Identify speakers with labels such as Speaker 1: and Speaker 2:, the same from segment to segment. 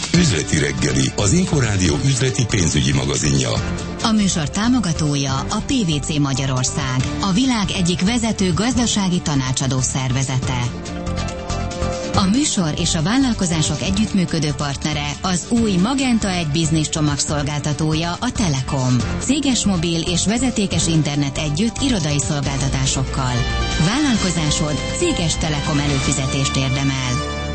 Speaker 1: Üzleti reggeli, az Inforádió üzleti pénzügyi magazinja.
Speaker 2: A műsor támogatója a PwC Magyarország, a világ egyik vezető gazdasági tanácsadó szervezete. A műsor és a vállalkozások együttműködő partnere az új Magenta 1 Business csomagszolgáltatója, a Telekom. Céges mobil és vezetékes internet együtt irodai szolgáltatásokkal. Vállalkozásod céges Telekom előfizetést érdemel.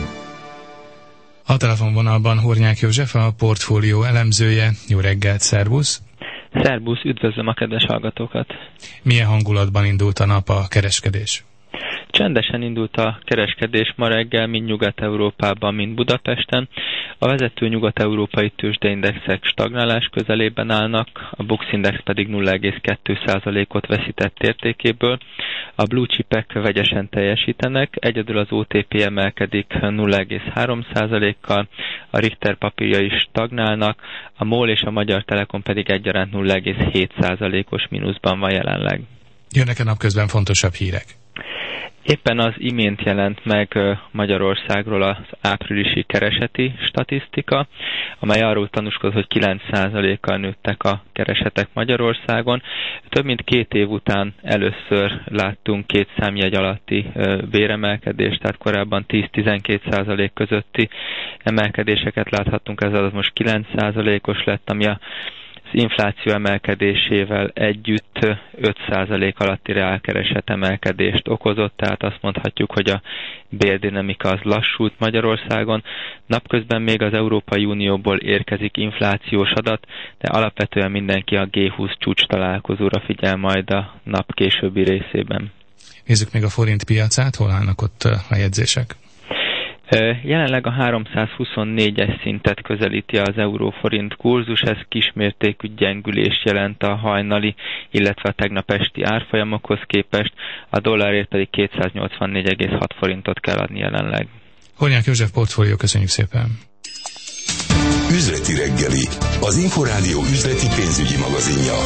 Speaker 3: A telefonvonalban Hornyák József, a portfólió elemzője. Jó reggelt, szervusz!
Speaker 4: Szervusz, üdvözlöm a kedves hallgatókat!
Speaker 3: Milyen hangulatban indult a nap, a kereskedés?
Speaker 4: Csendesen indult a kereskedés ma reggel, mind Nyugat-Európában, mind Budapesten. A vezető nyugat-európai tőzsdeindexek stagnálás közelében állnak, a Bux Index pedig 0,2%-ot veszített értékéből. A blue chipek vegyesen teljesítenek, egyedül az OTP emelkedik 0,3%-kal, a Richter papírja is stagnálnak, a MOL és a Magyar Telekom pedig egyaránt 0,7%-os mínuszban van jelenleg.
Speaker 3: Jönnek-e napközben fontosabb hírek?
Speaker 4: Éppen az imént jelent meg Magyarországról az áprilisi kereseti statisztika, amely arról tanúskodik, hogy 9%-kal nőttek a keresetek Magyarországon. Több mint 2 év után először láttunk 2 számjegy alatti béremelkedést, tehát korábban 10-12% közötti emelkedéseket láthattunk, ez az most 9%-os lett, ami az infláció emelkedésével együtt 5% alatti reálkereset emelkedést okozott, tehát azt mondhatjuk, hogy a bérdinamika az lassult Magyarországon. Napközben még az Európai Unióból érkezik inflációs adat, de alapvetően mindenki a G20 csúcs találkozóra figyel majd a nap későbbi részében.
Speaker 3: Nézzük még a forint piacát, hol állnak ott a jegyzések?
Speaker 4: Jelenleg a 324-es szintet közelíti az euró-forint kurzus, ez kismértékű gyengülést jelent a hajnali, illetve a tegnap esti árfolyamokhoz képest, a dollárért pedig 284,6 forintot kell adni jelenleg.
Speaker 3: Hornyák József, portfólió, köszönjük szépen!
Speaker 1: Üzleti reggeli, az Inforádió üzleti pénzügyi magazinja.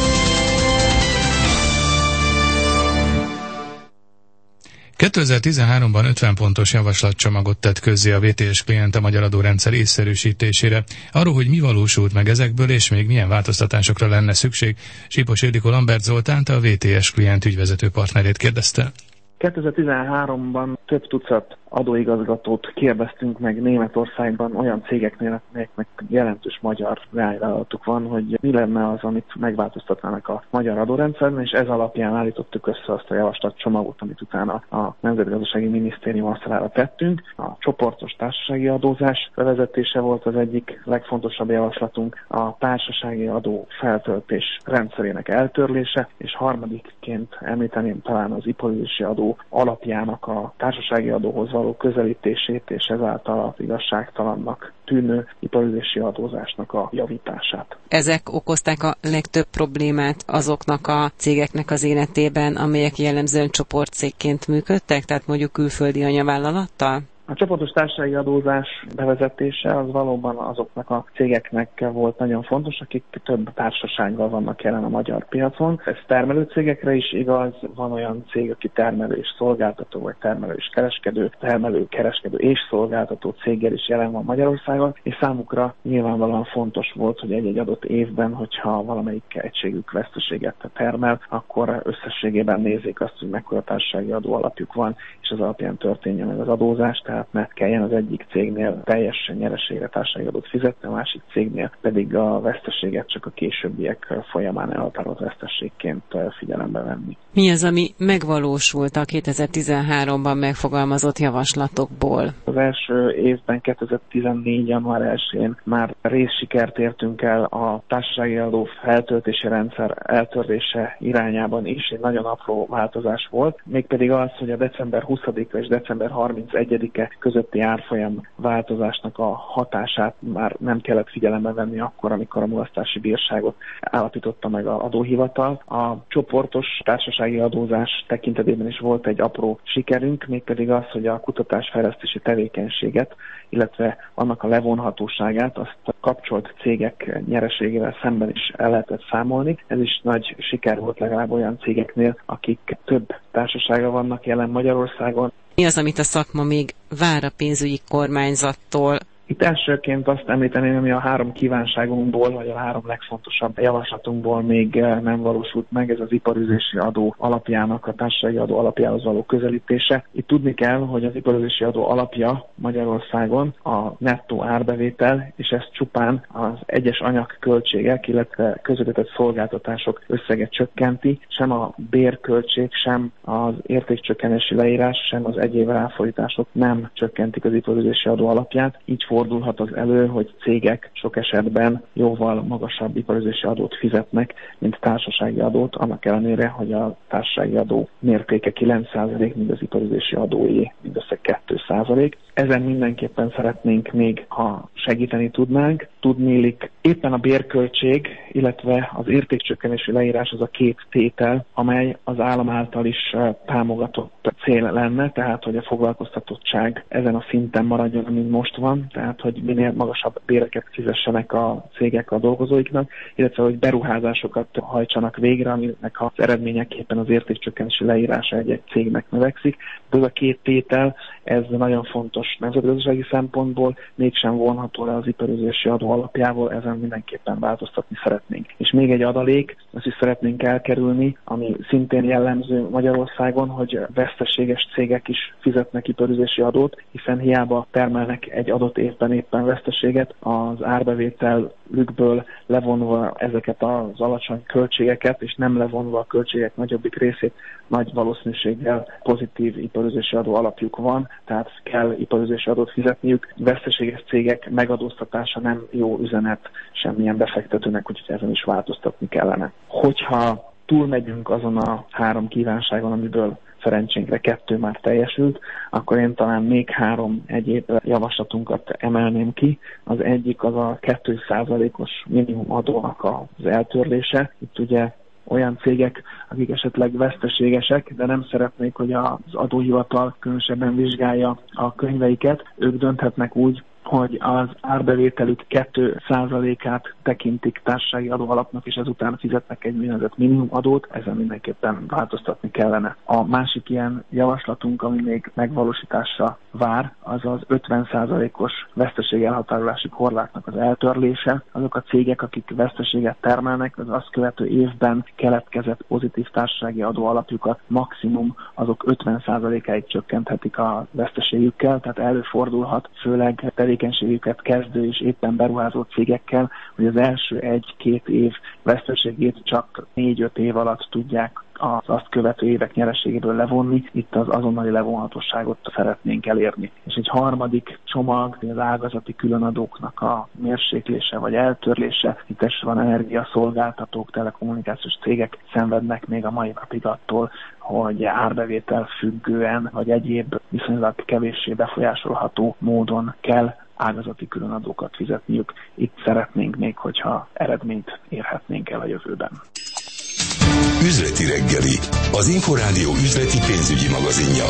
Speaker 3: 2013-ban 50 pontos javaslatcsomagot tett közzé a VTS Klient a magyar adórendszer észszerűsítésére. Arról, hogy mi valósult meg ezekből, és még milyen változtatásokra lenne szükség, Sipos Ildikó Lambert Zoltánt, a VTS Klient ügyvezető partnerét kérdezte.
Speaker 5: 2013-ban több tucat adóigazgatót kérdeztünk meg Németországban olyan cégeknél, amelyeknek jelentős magyar reálvállalatuk van, hogy mi lenne az, amit megváltoztatnának a magyar adórendszerben, és ez alapján állítottuk össze azt a javaslatcsomagot, amit utána a Nemzetgazdasági Minisztérium asztalára tettünk. A csoportos társasági adózás bevezetése volt az egyik legfontosabb javaslatunk, a társasági adó feltöltés rendszerének eltörlése, és harmadikként említeném talán az iparüzési adó alapjának a társasági adóhoz való közelítését, és ezáltal az igazságtalannak tűnő iparüzési adózásnak a javítását.
Speaker 6: Ezek okozták a legtöbb problémát azoknak a cégeknek az életében, amelyek jellemzően csoportcégként működtek, tehát mondjuk külföldi anyavállalattal?
Speaker 5: A csoportos társasági adózás bevezetése az valóban azoknak a cégeknek volt nagyon fontos, akik több társasággal vannak jelen a magyar piacon. Ez termelő cégekre is igaz, van olyan cég, aki termelő és szolgáltató, vagy termelő és kereskedő, termelő, kereskedő és szolgáltató céggel is jelen van Magyarországon, és számukra nyilvánvalóan fontos volt, hogy egy-egy adott évben, hogyha valamelyik egységük veszteséget termel, akkor összességében nézzék azt, hogy mekkora társasági adó alapjuk van, és az alapján történjen meg az adózás, tehát ne kelljen az egyik cégnél teljesen nyereségre társasági adót fizetni, a másik cégnél pedig a veszteséget csak a későbbiek folyamán elhatározott veszteségként figyelembe venni.
Speaker 6: Mi az, ami megvalósult a 2013-ban megfogalmazott javaslatokból?
Speaker 5: Az első évben, 2014. január 1-én már részsikert értünk el a társasági adó feltöltési rendszer eltörlése irányában is. Egy nagyon apró változás volt, mégpedig az, hogy a december 20-a és december 31-e közötti árfolyam változásnak a hatását már nem kellett figyelembe venni akkor, amikor a mulasztási bírságot állapította meg az adóhivatal. A csoportos társasági adózás tekintetében is volt egy apró sikerünk, mégpedig az, hogy a kutatásfejlesztési tevékenységet, illetve annak a levonhatóságát azt a kapcsolt cégek nyereségével szemben is el lehetett számolni. Ez is nagy siker volt legalább olyan cégeknél, akik több társasága vannak jelen Magyarországon.
Speaker 6: Mi az, amit a szakma még vár a pénzügyi kormányzattól?
Speaker 5: Itt elsőként azt említeném, ami a 3 kívánságunkból, vagy a 3 legfontosabb javaslatunkból még nem valósult meg, ez az iparüzési adó alapjának, a társasági adó alapjához való közelítése. Itt tudni kell, hogy az iparüzési adó alapja Magyarországon a nettó árbevétel, és ez csupán az egyes anyagköltségek, illetve közvetített szolgáltatások összeget csökkenti, sem a bérköltség, sem az értékcsökkenési leírás, sem az egyéb ráfordítások nem csökkentik az iparüzési adó alapját. Így fordulhat az elő, hogy cégek sok esetben jóval magasabb iparüzési adót fizetnek, mint társasági adót, annak ellenére, hogy a társasági adó mértéke 9%, míg az iparüzési adóé mindössze 2%. Ezen mindenképpen szeretnénk még, ha segíteni tudnánk. Tudniillik, éppen a bérköltség, illetve az értékcsökkenési leírás az a 2 tétel, amely az állam által is támogatott cél lenne, tehát hogy a foglalkoztatottság ezen a szinten maradjon, mint most van, tehát hogy minél magasabb béreket fizessenek a cégek a dolgozóiknak, illetve hogy beruházásokat hajtsanak végre, aminek az eredményeképpen az értékcsökkenési leírása egy cégnek növekszik. De ez a 2 tétel, ez nagyon fontos nemzetgazdasági szempontból, mégsem vonható le az iparüzési adó alapjából, ezen mindenképpen változtatni szeretnénk. És még egy adalék, azt is szeretnénk elkerülni, ami szintén jellemző Magyarországon, hogy veszteséges cégek is fizetnek iparüzési adót, hiszen hiába termelnek egy adott évben éppen veszteséget, az árbevételükből levonva ezeket az alacsony költségeket, és nem levonva a költségek nagyobbik részét, nagy valószínűséggel pozitív iparüzési adó alapjuk van, tehát kell iparüzési adót fizetniük. Veszteséges cégek megadóztatása nem jó üzenet semmilyen befektetőnek, úgyhogy ezen is változtatni kellene. Hogyha túlmegyünk azon a 3 kívánságon, amiből szerencsénkre 2 már teljesült, akkor én talán még 3 egyéb javaslatunkat emelném ki. Az egyik az a 2%-os minimumadónak az eltörlése. Itt ugye olyan cégek, akik esetleg veszteségesek, de nem szeretnék, hogy az adóhivatal különösebben vizsgálja a könyveiket, ők dönthetnek úgy, hogy az árbevételük 2%-át tekintik társasági adóalapnak, és ezután fizetnek egy úgynevezett minimumadót, ezen mindenképpen változtatni kellene. A másik ilyen javaslatunk, ami még megvalósításra vár, az az 50%-os veszteségelhatárolási korlátnak az eltörlése. Azok a cégek, akik veszteséget termelnek, az azt követő évben keletkezett pozitív társasági adóalapjukat maximum azok 50%-áig csökkenthetik a veszteségükkel, tehát előfordulhat, főleg tevékenységüket kezdő és éppen beruházó cégekkel, hogy az első 1-2 év veszteségét csak 4-5 év alatt tudják az azt követő évek nyereségéből levonni, itt az azonnali levonhatóságot szeretnénk elérni. És egy harmadik csomag, az ágazati különadóknak a mérséklése vagy eltörlése, itt van energiaszolgáltatók, telekommunikációs cégek szenvednek még a mai napig attól, hogy árbevétel függően, vagy egyéb viszonylag kevéssé befolyásolható módon kell ágazati különadókat fizetniük. Itt szeretnénk még, hogyha eredményt érhetnénk el a jövőben.
Speaker 1: Üzleti reggeli, az Inforádió üzleti pénzügyi magazinja.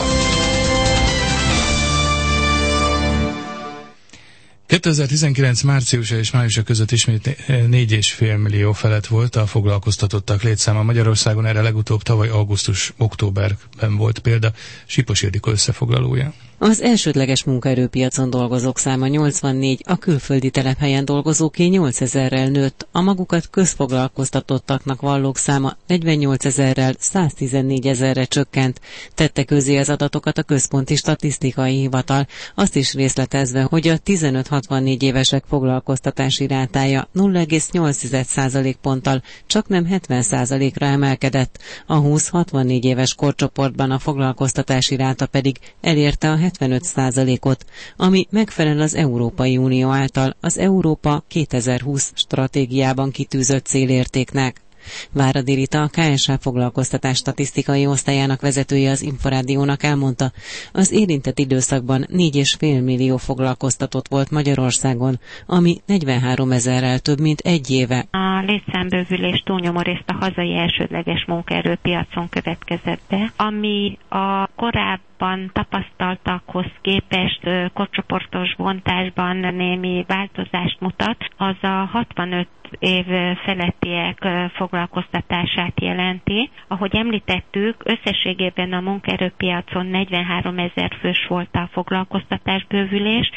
Speaker 3: 2019 márciusa és májusa között ismét 4,5 millió felett volt a foglalkoztatottak létszáma Magyarországon, erre legutóbb tavaly augusztus-októberben volt példa. Sipos Ildikó összefoglalója.
Speaker 6: Az elsődleges munkaerőpiacon dolgozók száma 84, a külföldi telephelyen dolgozóké 8000-rel nőtt, a magukat közfoglalkoztatottaknak vallók száma 48 000-rel 114 000-re csökkent. Tette közé az adatokat a Központi Statisztikai Hivatal, azt is részletezve, hogy a 15-64 évesek foglalkoztatási rátája 0,8% ponttal csaknem 70%-ra emelkedett, a 20-64 éves korcsoportban a foglalkoztatási ráta pedig elérte a 75%-ot, ami megfelel az Európai Unió által az Európa 2020 stratégiában kitűzött célértéknek. Váradi Rita, a KSH foglalkoztatás statisztikai osztályának vezetője az Inforádiónak elmondta, az érintett időszakban 4,5 millió foglalkoztatott volt Magyarországon, ami 43 000-rel több, mint egy éve.
Speaker 7: A létszámbővülés túlnyomó részt a hazai elsődleges munkaerőpiacon következett be, ami a korábban tapasztaltakhoz képest korcsoportos bontásban némi változást mutat, az a 65 év felettiek foglalkoztatását jelenti. Ahogy említettük, összességében a munkaerőpiacon 43 000 fős volt a foglalkoztatásbővülés,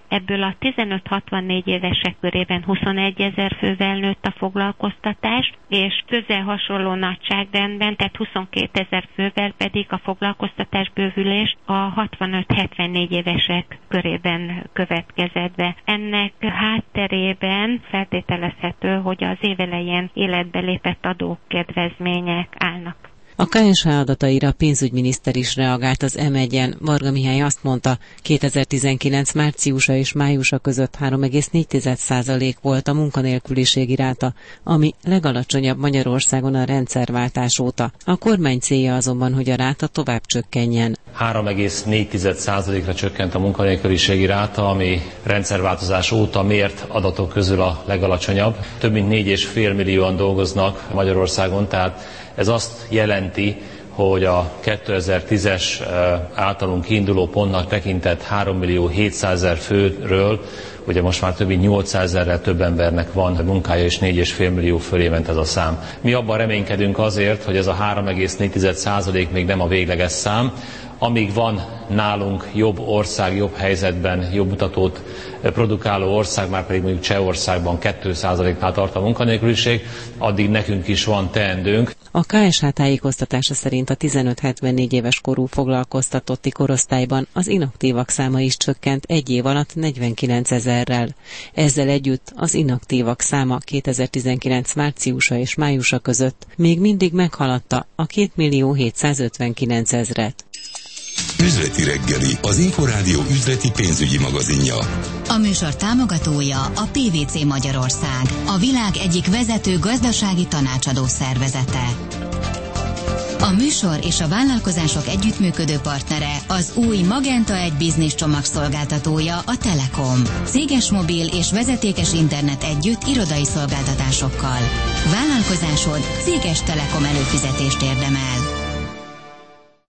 Speaker 7: Ebből a 15-64 évesek körében 21 000 fővel nőtt a foglalkoztatás, és közel hasonló nagyságrendben, tehát 22 000 fővel pedig a foglalkoztatás bővülés a 65-74 évesek körében következett be. Ennek hátterében feltételezhető, hogy az év elején életbe lépett adókedvezmények állnak.
Speaker 6: A KSH adataira a pénzügyminiszter is reagált az M1-en. Varga Mihály azt mondta, 2019 márciusa és májusa között 3,4% volt a munkanélküliségi ráta, ami legalacsonyabb Magyarországon a rendszerváltás óta. A kormány célja azonban, hogy a ráta tovább csökkenjen.
Speaker 8: 3,4%-ra csökkent a munkanélküliségi ráta, ami rendszerváltozás óta mért adatok közül a legalacsonyabb. Több mint 4,5 millióan dolgoznak Magyarországon, tehát ez azt jelenti, hogy a 2010-es általunk kiinduló pontnak tekintett 3.700.000 főről, ugye most már több mint 800.000-rel több embernek van munkája, és 4,5 millió fölé ment ez a szám. Mi abban reménykedünk azért, hogy ez a 3,4% még nem a végleges szám. Amíg van nálunk jobb ország, jobb helyzetben, jobb mutatót produkáló ország, már pedig mondjuk Csehországban 2%-nál tart a munkanélküliség, addig nekünk is van teendőnk.
Speaker 6: A KSH tájékoztatása szerint a 15-74 éves korú foglalkoztatotti korosztályban az inaktívak száma is csökkent egy év alatt 49 000-rel. Ezzel együtt az inaktívak száma 2019 márciusa és májusa között még mindig meghaladta a 2.759.000-et.
Speaker 1: Üzleti reggeli, az Inforádió üzleti pénzügyi magazinja.
Speaker 2: A műsor támogatója a PwC Magyarország, a világ egyik vezető gazdasági tanácsadó szervezete. A műsor és a vállalkozások együttműködő partnere az új Magenta 1 Business csomagszolgáltatója, a Telekom. Céges mobil és vezetékes internet együtt irodai szolgáltatásokkal. Vállalkozásod céges Telekom előfizetést érdemel.